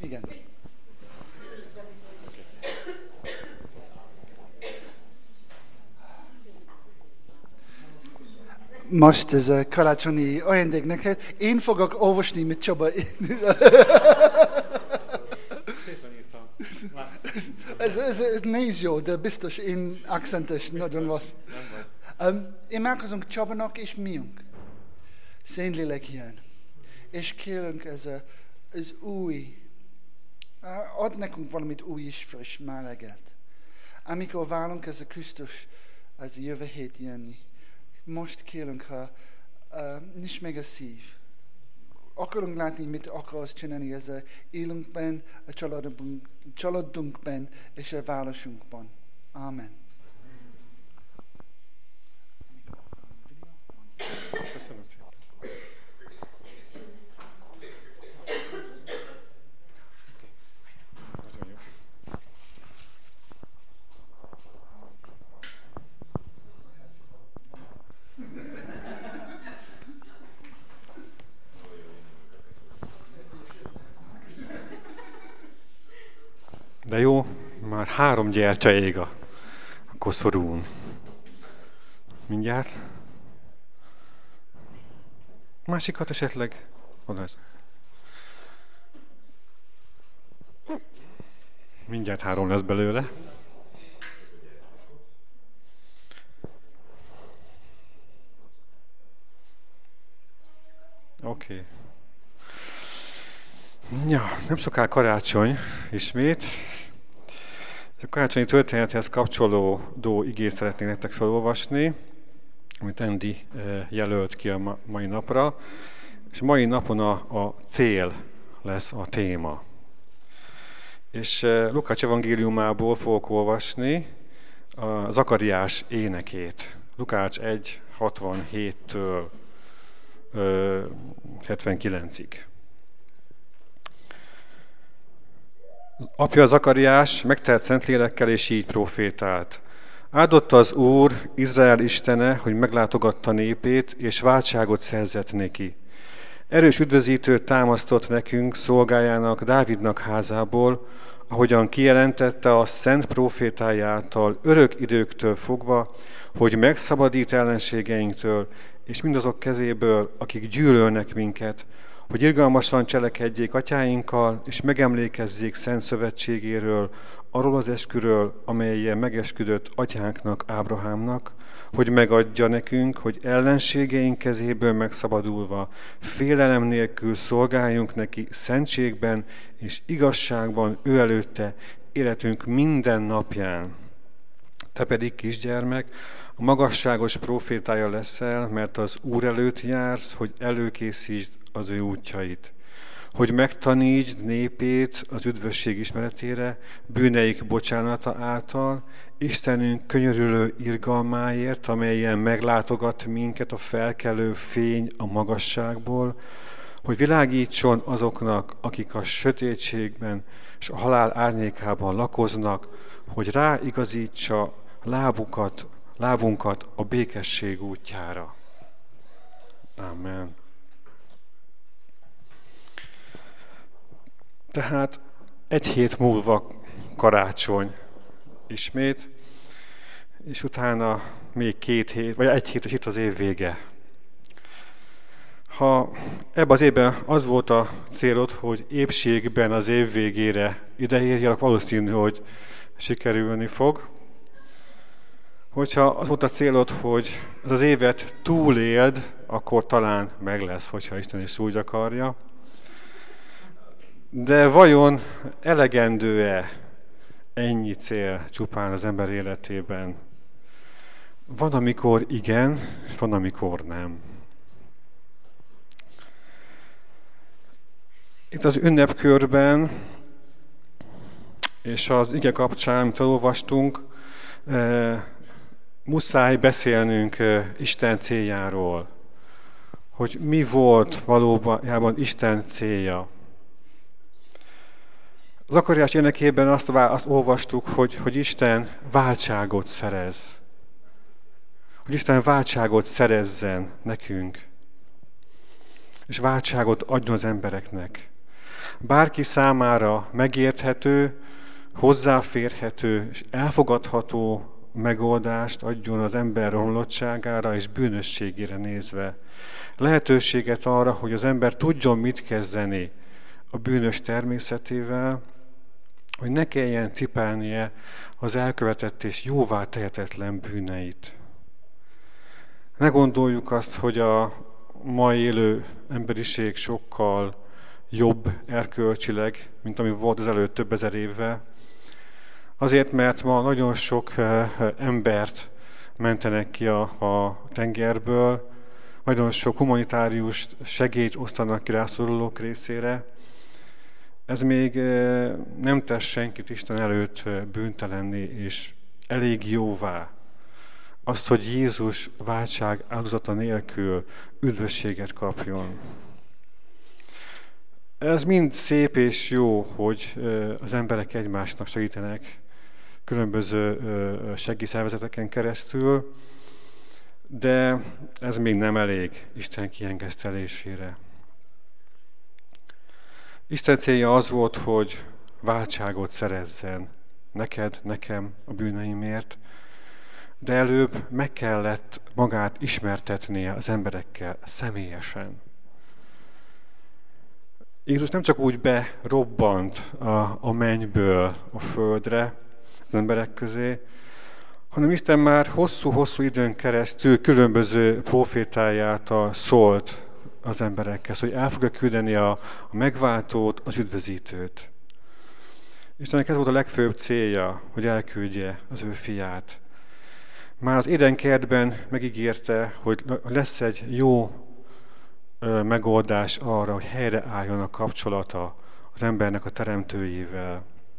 Igen. Most ez a karácsonyi ajándék neked. Én fogok olvasni, mit Csaba. Szépen írtam. Ez néz jó, de biztos én akcentes nagyon rossz. Imádkozunk Csabának és miunk. Szentlélek jön. És kérünk ez új. Ad nekünk valamit új és friss meleget. Amikor várunk ez a Krisztus, az jövő hét jönni. Most kérünk, ha nincs meg a szív. Akarunk látni, mit akarsz csinálni ez a életünkben, a családunkban és a városunkban. Amen. Köszönöm szépen. De jó, már 3 gyertya ég a koszorún. Mindjárt. Másikat esetleg? Oda ez. Mindjárt 3 lesz belőle. Oké. Ja, nem soká karácsony ismét. A karácsonyi történethez kapcsolódó igét szeretnék nektek felolvasni, amit Andy jelölt ki a mai napra. És mai napon a cél lesz a téma. És Lukács evangéliumából fogok olvasni a Zakariás énekét. Lukács 1:67-től 79-ig. Apja Zakariás megtelt Szentlélekkel, és így profétált. Áldott az Úr, Izrael istene, hogy meglátogatta népét, és váltságot szerzett neki. Erős üdvözítőt támasztott nekünk, szolgájának, Dávidnak házából, ahogyan kijelentette a szent prófétái által örök időktől fogva, hogy megszabadít ellenségeinktől, és mindazok kezéből, akik gyűlölnek minket, hogy irgalmasan cselekedjék atyáinkkal, és megemlékezzék szent szövetségéről, arról az esküről, amellyel megesküdött atyánknak, Ábrahámnak, hogy megadja nekünk, hogy ellenségeink kezéből megszabadulva, félelem nélkül szolgáljunk neki szentségben és igazságban ő előtte életünk minden napján. Te pedig, kisgyermek, a magasságos prófétája leszel, mert az Úr előtt jársz, hogy előkészítsd az ő útjait. Hogy megtanítsd népét az üdvösség ismeretére, bűneik bocsánata által, Istenünk könyörülő irgalmáért, amelyen meglátogat minket a felkelő fény a magasságból, hogy világítson azoknak, akik a sötétségben és a halál árnyékában lakoznak, hogy ráigazítsa lábunkat a békesség útjára. Amen. Tehát 1 hét múlva karácsony ismét, és utána még 2 hét, vagy 1 hét, és itt az év vége. Ha ebben az évben az volt a célod, hogy épségben az év végére ideérjél, akkor valószínű, hogy sikerülni fog. Hogyha az volt a célod, hogy ez az évet túléld, akkor talán meg lesz, hogyha Isten is úgy akarja. De vajon elegendő-e ennyi cél csupán az ember életében? Van, amikor igen, és van, amikor nem. Itt az ünnepkörben és az ige kapcsán, amit elolvastunk, muszáj beszélnünk Isten céljáról, hogy mi volt valójában Isten célja. Zakariás énekében azt olvastuk, hogy Isten váltságot szerez. Hogy Isten váltságot szerezzen nekünk. És váltságot adjon az embereknek. bárki számára megérthető, hozzáférhető és elfogadható megoldást adjon az ember romlottságára és bűnösségére nézve. Lehetőséget arra, hogy az ember tudjon mit kezdeni a bűnös természetével, hogy ne kelljen cipelnie az elkövetett és jóvá tehetetlen bűneit. Ne gondoljuk azt, hogy a mai élő emberiség sokkal jobb erkölcsileg, mint ami volt az előtt több ezer évvel. Azért, mert ma nagyon sok embert mentenek ki a tengerből, nagyon sok humanitárius segélyt osztanak ki rászorulók részére. Ez még nem tesz senkit Isten előtt bűntelenné és elég jóvá. Azt, hogy Jézus váltság áldozata nélkül üdvösséget kapjon. Ez mind szép és jó, hogy az emberek egymásnak segítenek különböző segélyszervezeteken keresztül, de ez még nem elég Isten kiengesztelésére. Isten célja az volt, hogy váltságot szerezzen neked, nekem a bűneimért, de előbb meg kellett magát ismertetnie az emberekkel személyesen. Jézus nem csak úgy berobbant a mennyből a földre, az emberek közé, hanem Isten már hosszú-hosszú időn keresztül különböző profétájától szólt az emberekhez, hogy el fogja küldeni a megváltót, az üdvözítőt. Istennek ez volt a legfőbb célja, hogy elküldje az ő fiát. Már az Édenkertben megígérte, hogy lesz egy jó megoldás arra, hogy helyreálljon a kapcsolata az embernek a teremtőjével.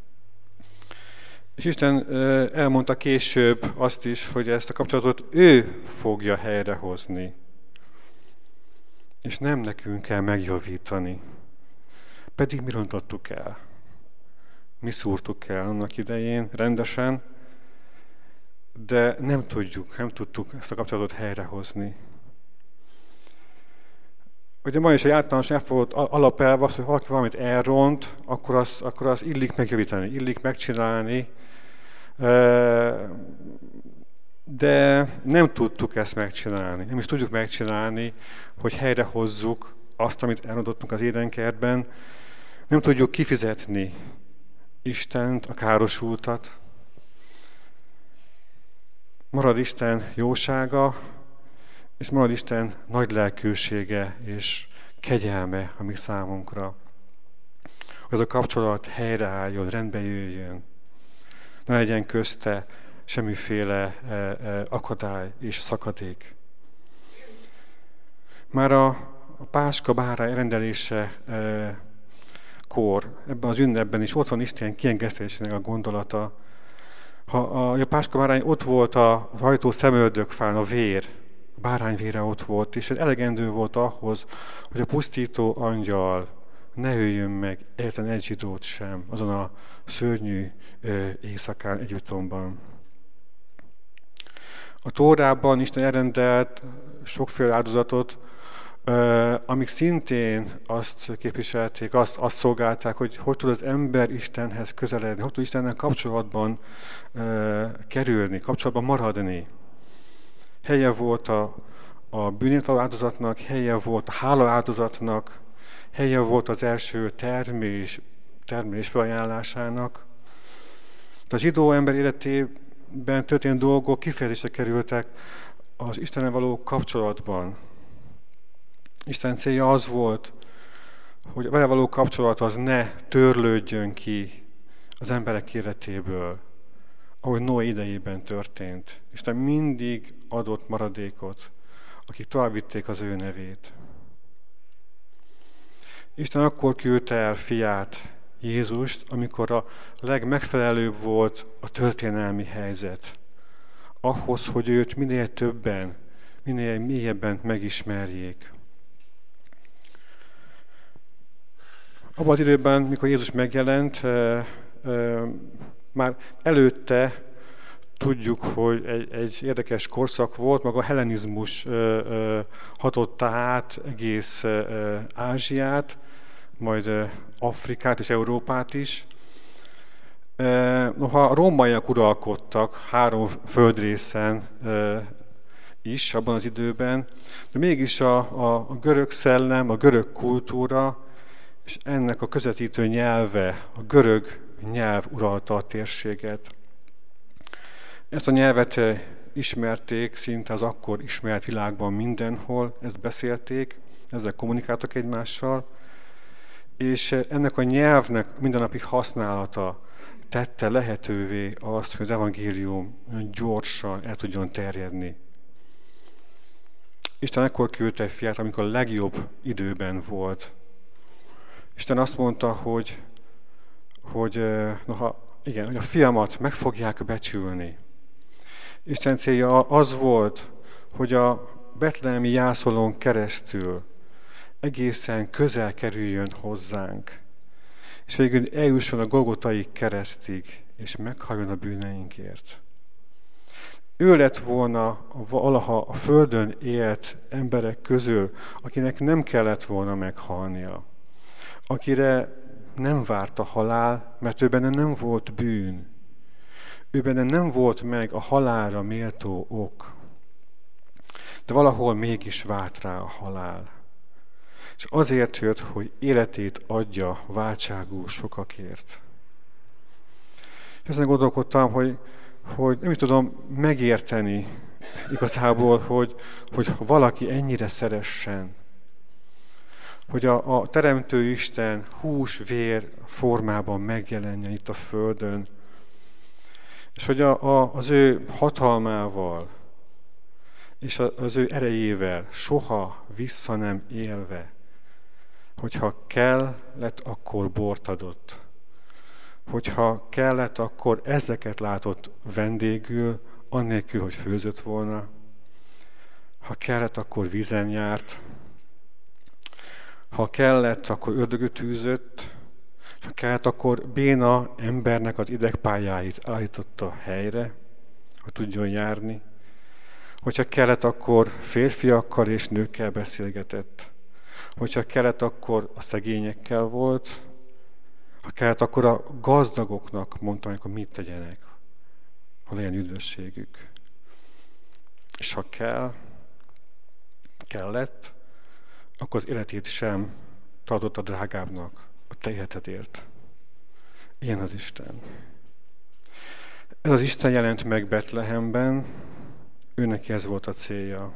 És Isten elmondta később azt is, hogy ezt a kapcsolatot ő fogja helyrehozni. És nem nekünk kell megjavítani. Pedig mi rontottuk el. Mi szúrtuk el annak idején rendesen, de nem tudtuk ezt a kapcsolatot helyrehozni. Ugye ma is egy általános elfogadott alapelv az, hogy valaki valamit elront, akkor az illik megjavítani, illik megcsinálni, de nem tudtuk ezt megcsinálni. Nem is tudjuk megcsinálni, hogy helyrehozzuk azt, amit elrontottunk az Édenkertben. Nem tudjuk kifizetni Istent, a károsultat. Marad Isten jósága, és marad Isten nagy lelkűsége és kegyelme a mi számunkra. Hogy ez a kapcsolat helyreálljon, rendbe jöjjön. Ne legyen közte semmiféle akadály és szakadék. Már a Páska bárány rendelése kor, ebben az ünnepben is ott van Isten kiengesztelésének a gondolata. Ha a Páska bárány ott volt a rajtó szemöldökfán, a vér, a bárány vére ott volt, és ez elegendő volt ahhoz, hogy a pusztító angyal ne öljön meg egyetlen egy zsidót sem azon a szörnyű éjszakán Egyiptomban. A Tórában Isten elrendelt sokféle áldozatot, amik szintén azt képviselték, azt szolgálták, hogy tud az ember Istenhez közeledni, hogy tud Istennel kapcsolatban kerülni, kapcsolatban maradni. Helye volt a bűnért való áldozatnak, helye volt a hála áldozatnak, helye volt az első termés felajánlásának. A zsidó ember életében történt dolgok kifejezésre kerültek az Istennel való kapcsolatban. Isten célja az volt, hogy vele való kapcsolat az ne törlődjön ki az emberek életéből, ahogy Noé idejében történt. Isten mindig adott maradékot, akik továbbvitték az ő nevét. Isten akkor küldte el fiát, Jézust, amikor a legmegfelelőbb volt a történelmi helyzet. Ahhoz, hogy őt minél többen, minél mélyebben megismerjék. Abban az időben, mikor Jézus megjelent, már előtte tudjuk, hogy egy érdekes korszak volt, maga a hellenizmus hatotta át egész Ázsiát, majd Afrikát és Európát is. Noha a rómaiak uralkodtak 3 földrészen is abban az időben, de mégis a görög szellem, a görög kultúra és ennek a közvetítő nyelve, a görög nyelv uralta a térséget. Ezt a nyelvet ismerték szinte az akkor ismert világban mindenhol, ezt beszélték, ezzel kommunikáltak egymással, és ennek a nyelvnek mindennapi használata tette lehetővé azt, hogy az evangélium gyorsan el tudjon terjedni. Isten ekkor küldte egy fiát, amikor a legjobb időben volt. Isten azt mondta, hogy a fiamat meg fogják becsülni. Isten célja az volt, hogy a betlehemi jászolón keresztül egészen közel kerüljön hozzánk, és végül eljusson a Golgotai keresztig, és meghalljon a bűneinkért. Ő lett volna valaha a földön élt emberek közül, akinek nem kellett volna meghalnia, akire nem várt a halál, mert ő benne nem volt bűn. Ő benne nem volt meg a halálra méltó ok, de valahol mégis várt rá a halál. És azért jött, hogy életét adja váltságú sokakért. Ezen gondolkodtam, hogy nem is tudom megérteni igazából, hogy valaki ennyire szeressen. Hogy a Teremtő Isten hús-vér formában megjelenjen itt a Földön, és hogy az ő hatalmával és az ő erejével soha vissza nem élve, hogyha kellett, akkor bort adott. Hogyha kellett, akkor ezeket látott vendégül, annélkül, hogy főzött volna. Ha kellett, akkor vízen járt. Ha kellett, akkor ördögöt űzött. Ha kellett, akkor béna embernek az idegpályáit állította helyre, hogy tudjon járni. Hogyha kellett, akkor férfiakkal és nőkkel beszélgetett. Hogyha kellett, akkor a szegényekkel volt. Ha kellett, akkor a gazdagoknak mondta, hogy mit tegyenek, ha legyen üdvösségük. És ha kellett, akkor az életét sem tartotta drágábbnak a te életedért. Ilyen az Isten. Ez az Isten jelent meg Betlehemben, őneki ez volt a célja.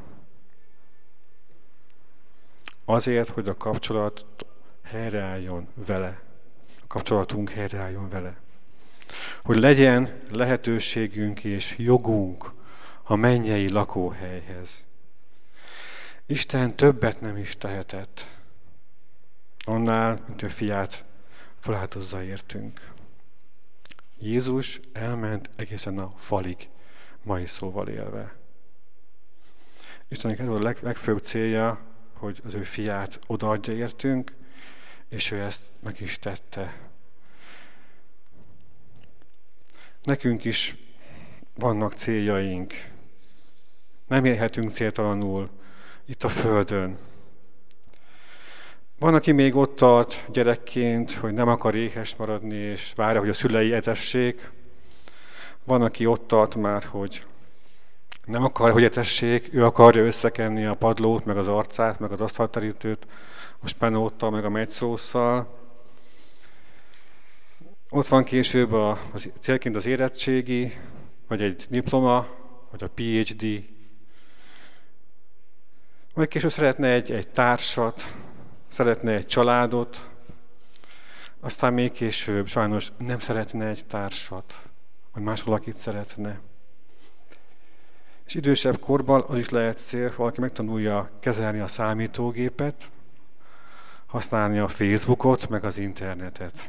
Azért, hogy a kapcsolat helyreálljon vele. A kapcsolatunk helyreálljon vele. Hogy legyen lehetőségünk és jogunk a mennyei lakóhelyhez. Isten többet nem is tehetett annál, mint a fiát feláldozza értünk. Jézus elment egészen a falig, mai szóval élve. Istennek ez a legfőbb célja, hogy az ő fiát odaadja értünk, és ő ezt meg is tette. Nekünk is vannak céljaink. Nem élhetünk céltalanul itt a Földön. Van, aki még ott tart gyerekként, hogy nem akar éhes maradni, és várja, hogy a szülei etessék. Van, aki ott tart már, hogy nem akar, hogy etessék, ő akarja összekenni a padlót, meg az arcát, meg az asztalterítőt, a spenóttal, meg a megyszósszal. Ott van később célként az érettségi, vagy egy diploma, vagy a PhD. Vagy később szeretne egy társat, szeretne egy családot, aztán még később sajnos nem szeretne egy társat, vagy más valakit szeretne. És idősebb korban az is lehet cél, valaki megtanulja kezelni a számítógépet, használni a Facebookot, meg az internetet.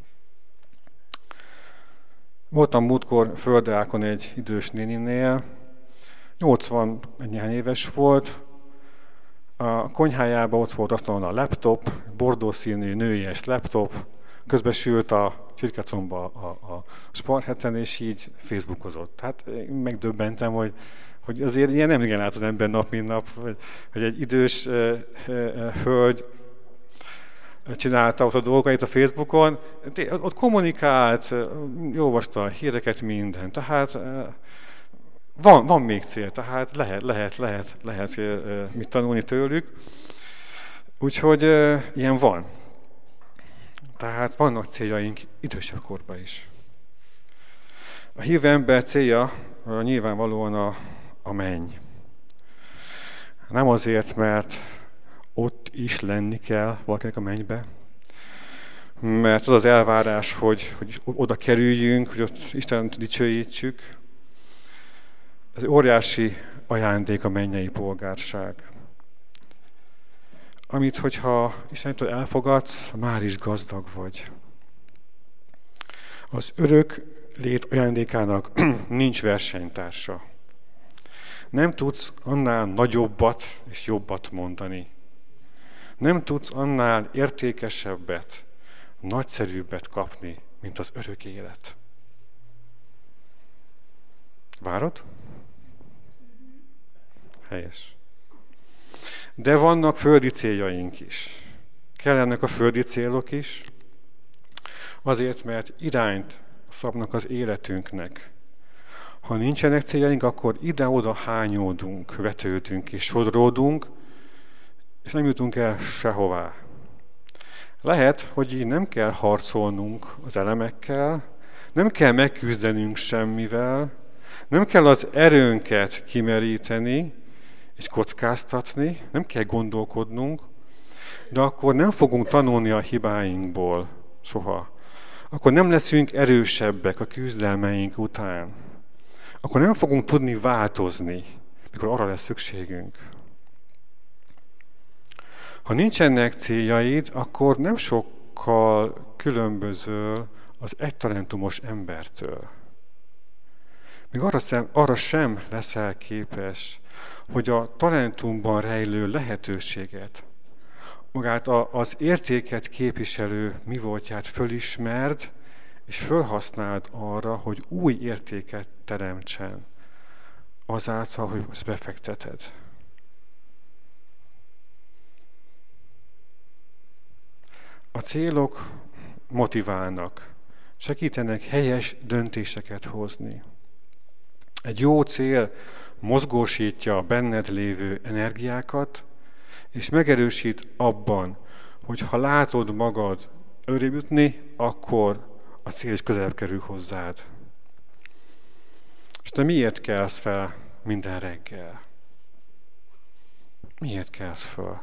Voltam múltkor Földeákon egy idős néninél, 80 néhány éves volt, a konyhájában ott volt asztalon a laptop, bordószínű nőies laptop, közben sült a csirkecomba a Sparheten, és így Facebookozott. Hát megdöbbentem, hogy azért ilyen nem igen lát az ember nap, mint nap, hogy egy idős hölgy csinálta ott a dolgait a Facebookon, ott kommunikált, olvasta a híreket, mindent. Tehát van még cél, tehát lehet mit tanulni tőlük. Úgyhogy ilyen van. Tehát vannak céljaink idősebb korban is. A hívő ember célja nyilvánvalóan a menny. Nem azért, mert ott is lenni kell valakinek a mennybe, mert az az elvárás, hogy oda kerüljünk, hogy ott Istent dicsőítsük. Ez óriási ajándék a mennyei polgárság. Amit, hogyha Istentől elfogadsz, már is gazdag vagy. Az örök lét ajándékának nincs versenytársa. Nem tudsz annál nagyobbat és jobbat mondani. Nem tudsz annál értékesebbet, nagyszerűbbet kapni, mint az örök élet. Várod? Helyes. De vannak földi céljaink is. Kellenek a földi célok is, azért, mert irányt szabnak az életünknek. Ha nincsenek céljaink, akkor ide-oda hányódunk, vetődünk és sodródunk, és nem jutunk el sehová. Lehet, hogy így nem kell harcolnunk az elemekkel, nem kell megküzdenünk semmivel, nem kell az erőnket kimeríteni és kockáztatni, nem kell gondolkodnunk, de akkor nem fogunk tanulni a hibáinkból soha. Akkor nem leszünk erősebbek a küzdelmeink után. Akkor nem fogunk tudni változni, mikor arra lesz szükségünk. Ha nincsenek céljaid, akkor nem sokkal különbözöl az egytalentumos embertől. Még arra sem leszel képes, hogy a talentumban rejlő lehetőséget, magát az értéket képviselő mi voltját fölismerd, és fölhasználd arra, hogy új értéket teremtsen, azáltal, hogy azt befekteted. A célok motiválnak, segítenek helyes döntéseket hozni. Egy jó cél mozgósítja a benned lévő energiákat, és megerősít abban, hogy ha látod magad előrébb jutni, akkor a cél is közelebb kerül hozzád. És te miért kelsz fel minden reggel? Miért kelsz fel?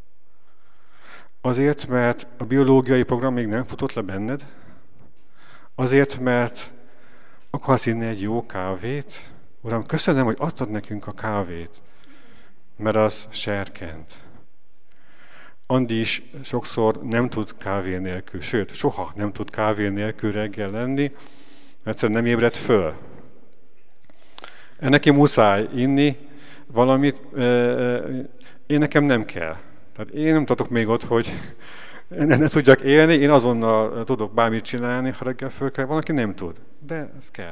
Azért, mert a biológiai program még nem futott le benned? Azért, mert akarsz inni egy jó kávét? Uram, köszönöm, hogy adtad nekünk a kávét, mert az serkent. Andi is sokszor nem tud kávé nélkül, sőt, soha nem tud kávé nélkül reggel lenni, mert nem ébred föl. Neki muszáj inni valamit, én nekem nem kell. Tehát én nem tartok még ott, hogy ne tudjak élni, én azonnal tudok bármit csinálni, ha reggel föl kell, van, aki nem tud, de ez kell.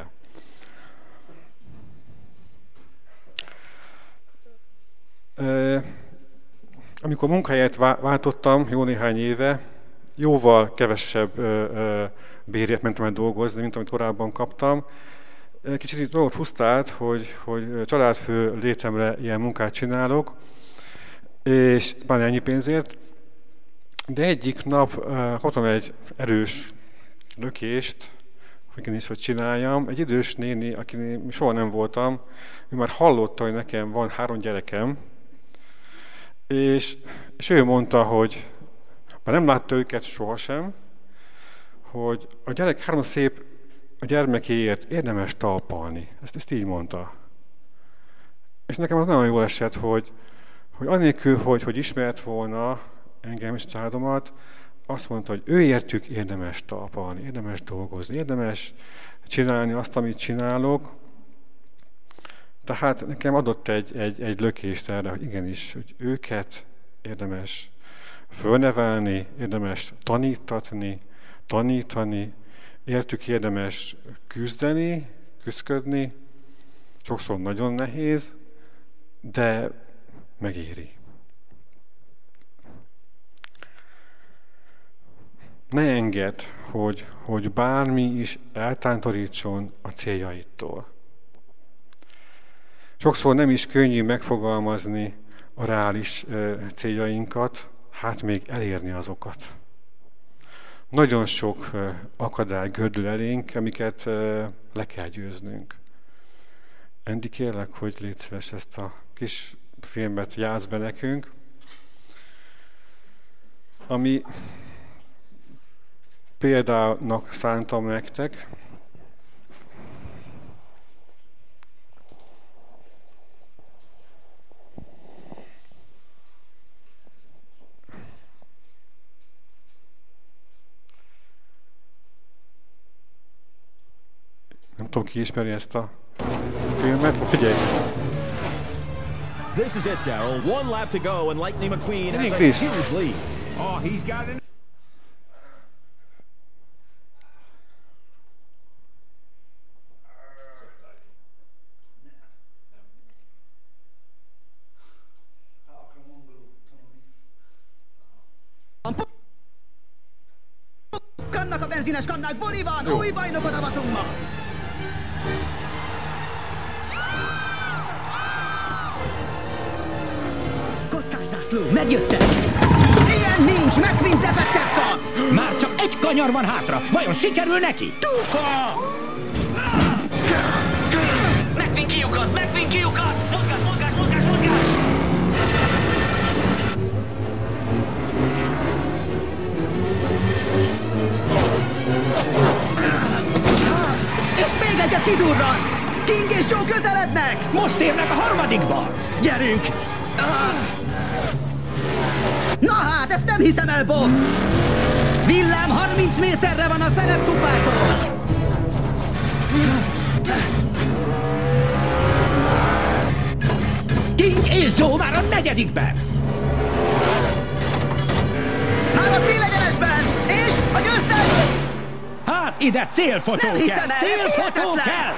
Amikor munkahelyet váltottam jó néhány éve, jóval kevesebb bérért mentem el dolgozni, mint amit korábban kaptam. Kicsit itt dolgot frusztrált, hogy családfő létemre ilyen munkát csinálok, és pláne ennyi pénzért. De egyik nap kaptam egy erős lökést, hogy csináljam. Egy idős néni, aki soha nem voltam, ő már hallotta, hogy nekem van 3 gyerekem, és ő mondta, hogy már nem látta őket sohasem, hogy a gyerek 3 szép a gyermekéért érdemes talpalni. Ezt így mondta. És nekem az nagyon jól esett, hogy anélkül, hogy ismert volna engem és családomat, azt mondta, hogy őértük érdemes talpalni, érdemes dolgozni, érdemes csinálni azt, amit csinálok. Tehát nekem adott egy lökést erre, hogy igenis, hogy őket érdemes fölnevelni, érdemes tanítani, értük érdemes küzdködni, sokszor nagyon nehéz, de megéri. Ne engedd, hogy bármi is eltántorítson a céljaidtól. Sokszor nem is könnyű megfogalmazni a reális céljainkat, hát még elérni azokat. Nagyon sok akadály gördül elénk, amiket le kell győznünk. Endi, kérlek, hogy légy szíves, ezt a kis filmet játsz be nekünk, ami példának szántam nektek. Nem tudom, ki ismeri ezt a filmet. Figyelj! This is it, Darryl. One lap to go, and Lightning McQueen has a huge lead. Oh, he's got it. Kannak a benzines kannák, buli van, új bajnokot avatunk ma! Kockás zászló, megjöttek! Ilyen nincs, McQueen defektet kap! Már csak egy kanyar van hátra, vajon sikerül neki? Tufa! McQueen kiukat! McQueen kiukat! Mozgás, mozgás, mozgás, mozgás! És még egyet kidurrant! King és Joe közelednek! Most érnek a harmadikba! Gyerünk! Na hát, ezt nem hiszem el, Bob! Villám 30 méterre van a szelepkupától! King és Joe már a negyedikben! Már a célegyenesben! És a győztes! Hát ide célfotó Nem kell! hiszem el, Célfotó ez kell!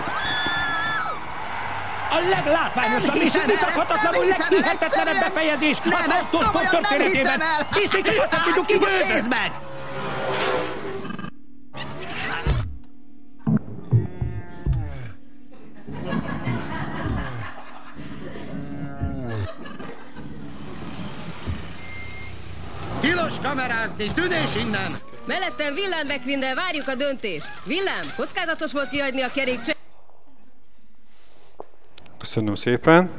A leglátványosabb Nem és hiszem el, vitathatatlanul ezt nem hiszem el, leghihetetlenebb egyszerűen. befejezés Nem, az ezt autósport komolyan nem történetében! hiszem el. És még csak azt nem tudjuk, ki Most győzött! nézd meg! Tilos kamerázni, tűnés innen! Mellettem Villám McQueen-del várjuk a döntést. Villám, kockázatos volt kiadni a kerék. Köszönöm szépen.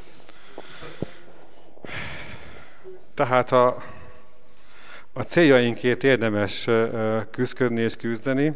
Tehát a céljainkért érdemes küzdködni és küzdeni.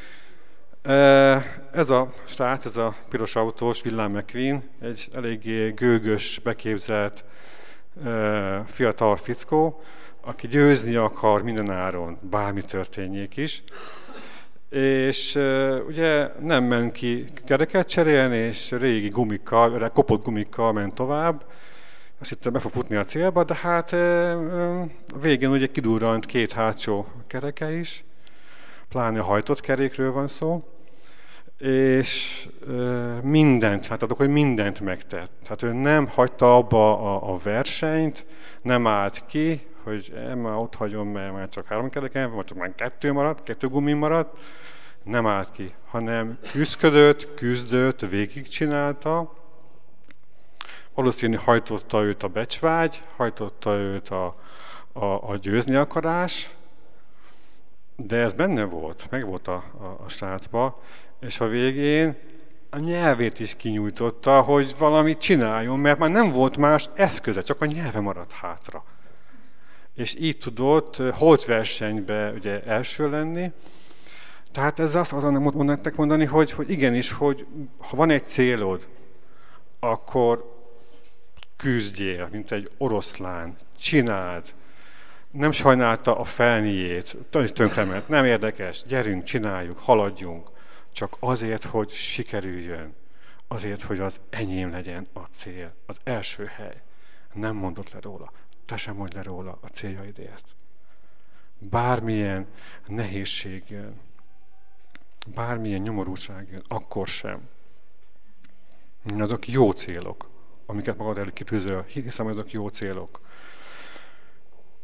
Ez a srác, ez a piros autós Villám McQueen, egy eléggé gőgös, beképzelt fiatal fickó, aki győzni akar mindenáron, bármi történjék is. És ugye nem ment ki kereket cserélni, és régi gumikkal, kopott gumikkal ment tovább. Azt hittem, be fog futni a célba, de hát a végén ugye kidurrant két hátsó kereke is, pláne hajtott kerékről van szó, és mindent, hát adok, hogy mindent megtett. Hát ő nem hagyta abba a versenyt, nem állt ki, hogy már ott hagyom, mert már csak 3 kereken, vagy csak már 2 maradt, 2 gumi maradt, nem állt ki, hanem küzdött, végigcsinálta. Valószínű hajtotta őt a becsvágy, hajtotta őt a győzni akarás, de ez benne volt, meg volt a srácba, és a végén a nyelvét is kinyújtotta, hogy valamit csináljon, mert már nem volt más eszköze, csak a nyelve maradt hátra. És így tudott holtversenybe ugye első lenni. Tehát ez azt mondanak mondani, hogy igenis, hogy ha van egy célod, akkor küzdjél, mint egy oroszlán, csináld. Nem sajnálta a felniét, tönkrement, nem érdekes, gyerünk, csináljuk, haladjunk. Csak azért, hogy sikerüljön, azért, hogy az enyém legyen a cél, az első hely. Nem mondott le róla, te sem mondj le róla a céljaidért. Bármilyen nehézség jön, bármilyen nyomorúság jön, akkor sem. Azok jó célok, amiket magad elő kitűzöl, hiszem, azok jó célok.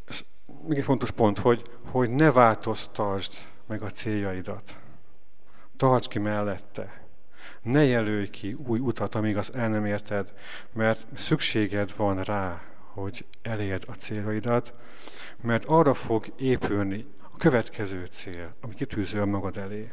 még egy fontos pont, hogy ne változtasd meg a céljaidat. Tarts ki mellette. Ne jelölj ki új utat, amíg azt el nem érted, mert szükséged van rá, hogy elérd a céljaidat, mert arra fog épülni a következő cél, amit kitűzöl magad elé.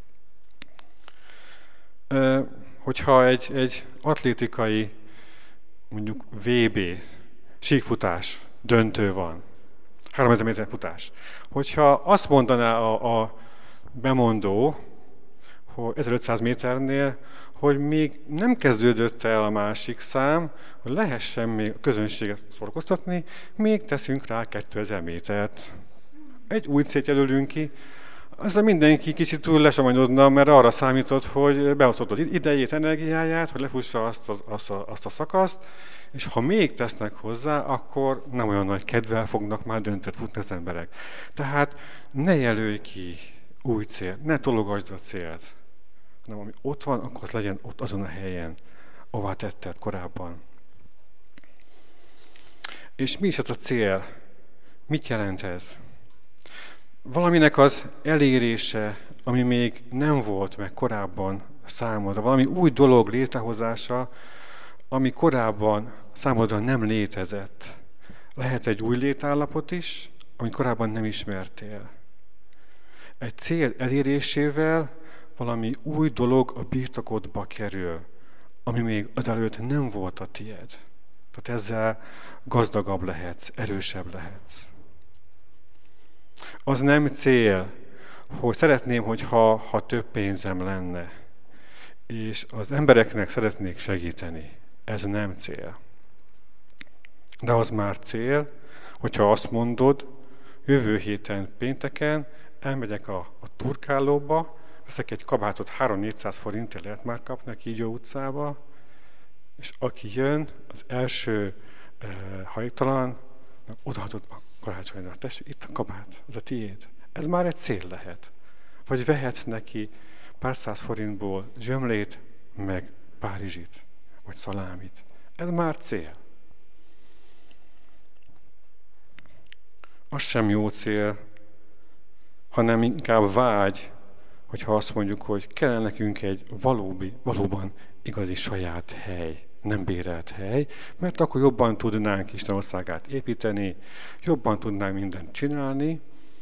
Hogyha egy atlétikai, mondjuk VB, síkfutás, döntő van, 3000 méter futás, hogyha azt mondaná a bemondó, hogy 1500 méternél, hogy még nem kezdődött el a másik szám, hogy lehessen még a közönséget szórakoztatni, még teszünk rá 2000 métert. Egy új célt jelölünk ki, aztán mindenki kicsit túl lesamanyodna, mert arra számított, hogy beosztott az idejét, energiáját, hogy lefussa azt a szakaszt, és ha még tesznek hozzá, akkor nem olyan nagy kedvel fognak már döntött futni az emberek. Tehát ne jelölj ki új célt, ne tologasd a célt. Nem, ami ott van, akkor az legyen ott azon a helyen, ahová tetted korábban. És mi is ez a cél? Mit jelent ez? Valaminek az elérése, ami még nem volt meg korábban számodra, valami új dolog létrehozása, ami korábban számodra nem létezett. Lehet egy új létállapot is, amit korábban nem ismertél. Egy cél elérésével valami új dolog a birtokodba kerül, ami még azelőtt nem volt a tied. Tehát ezzel gazdagabb lehetsz, erősebb lehetsz. Az nem cél, hogy szeretném, hogyha több pénzem lenne, és az embereknek szeretnék segíteni. Ez nem cél. De az már cél, hogyha azt mondod, jövő héten pénteken elmegyek a turkálóba, veszek egy kabátot 300-400 forintért lehet már kapni a Kígyó utcába, és aki jön, az első hajtalan, odaadod a karácsonyra, tessék, itt a kabát, az a tiéd. Ez már egy cél lehet. Vagy vehetsz neki pár száz forintból zsömlét, meg párizsit, vagy szalámit. Ez már cél. Az sem jó cél, hanem inkább vágy, hogyha azt mondjuk, hogy kell nekünk egy valóban igazi saját hely, nem bérelt hely, mert akkor jobban tudnánk Isten országát építeni, jobban tudnánk mindent csinálni.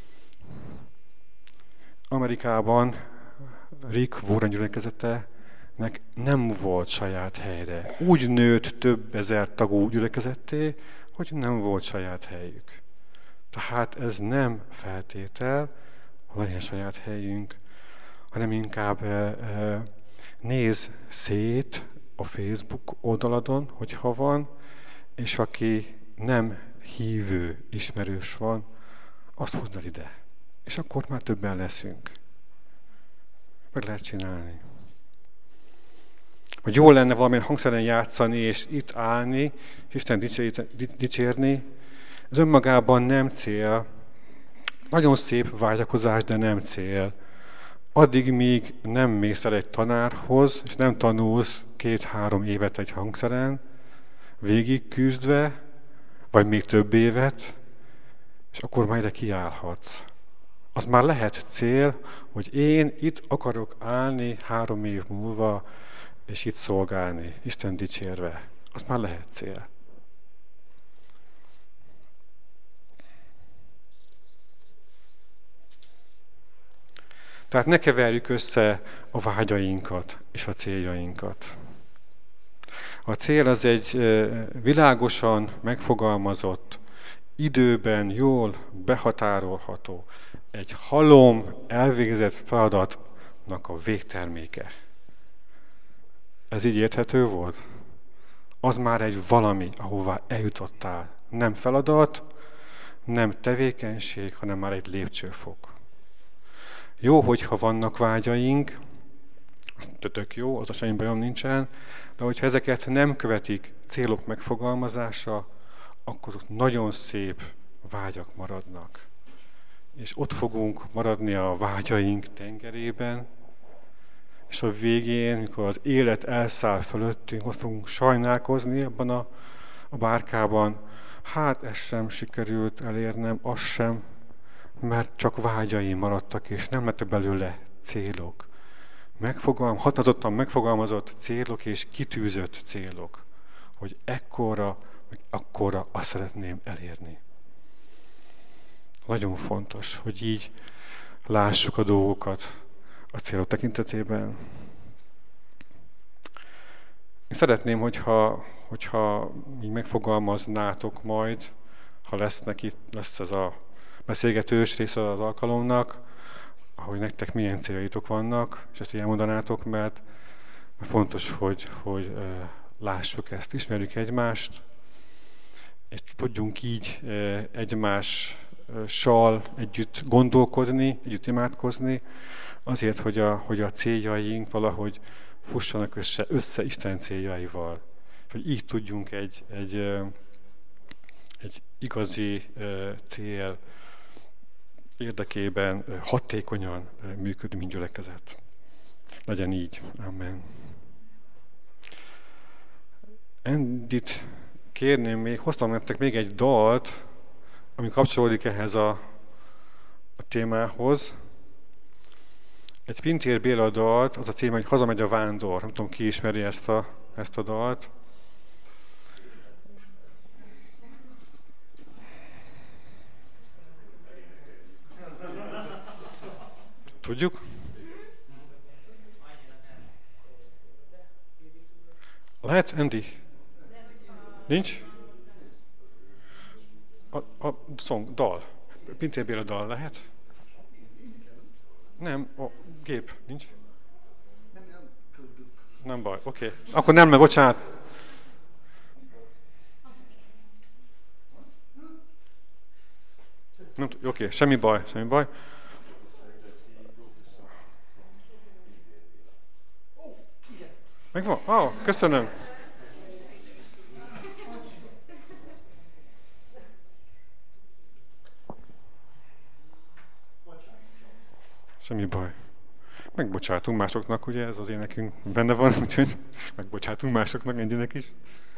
Amerikában Rick Warren gyülekezetenek nem volt saját helyre. Úgy nőtt több ezer tagú gyülekezetté, hogy nem volt saját helyük. Tehát ez nem feltétel, hogy legyen saját helyünk, hanem inkább nézz szét a Facebook oldaladon, hogyha van, és aki nem hívő ismerős van, azt hozd el ide. És akkor már többen leszünk. Meg lehet csinálni. Hogy jó lenne valamilyen hangszeren játszani, és itt állni, és Isten dicsérni, ez önmagában nem cél. Nagyon szép vágyakozás, de nem cél. Addig, míg nem mész el egy tanárhoz, és nem tanulsz 2-3 évet egy hangszeren, végig küzdve, vagy még több évet, és akkor már ide kiállhatsz. Az már lehet cél, hogy én itt akarok állni 3 év múlva, és itt szolgálni, Isten dicsérve. Az már lehet cél. Tehát ne keverjük össze a vágyainkat és a céljainkat. A cél az egy világosan megfogalmazott, időben jól behatárolható, egy halom elvégzett feladatnak a végterméke. Ez így érthető volt? Az már egy valami, ahová eljutottál. Nem feladat, nem tevékenység, hanem már egy lépcsőfok. Jó, hogyha vannak vágyaink, tök jó, az a semmi bajom nincsen, de hogyha ezeket nem követik célok megfogalmazása, akkor ott nagyon szép vágyak maradnak. És ott fogunk maradni a vágyaink tengerében, és a végén, mikor az élet elszáll fölöttünk, ott fogunk sajnálkozni abban a bárkában, hát ezt sem sikerült elérnem, az sem, mert csak vágyaim maradtak, és nem lettek belőle célok. Határozottan megfogalmazott célok és kitűzött célok, hogy ekkora, meg akkora azt szeretném elérni. Nagyon fontos, hogy így lássuk a dolgokat a célok tekintetében. Én szeretném, hogyha így megfogalmaznátok majd, ha lesz ez a beszélgetős része az alkalomnak, ahogy nektek milyen céljaitok vannak, és ezt így elmondanátok, mert fontos, hogy lássuk ezt, ismerjük egymást, és tudjunk így egymással együtt gondolkodni, együtt imádkozni, azért, hogy a céljaink valahogy fussanak össze Isten céljaival. Hogy így tudjunk egy igazi cél érdekében hatékonyan működni, mint gyülekezet. Legyen így. Amen. Endit kérném még, hoztam nektek még egy dalt, ami kapcsolódik ehhez a témához. Egy Pintér Béla dalt, az a címe, hogy Hazamegy a vándor. Nem tudom, ki ismeri ezt a dalt. Tudjuk? Lehet, Andy? Nincs? A dal. Pintér Béla dal lehet? Nem, a gép nincs? Nem baj, oké. Akkor nem, bocsánat. Oké, semmi baj. Megvan? Köszönöm. Semmi baj. Megbocsátunk másoknak, ugye ez az énekünk benne van, úgyhogy megbocsátunk másoknak, Andynek is.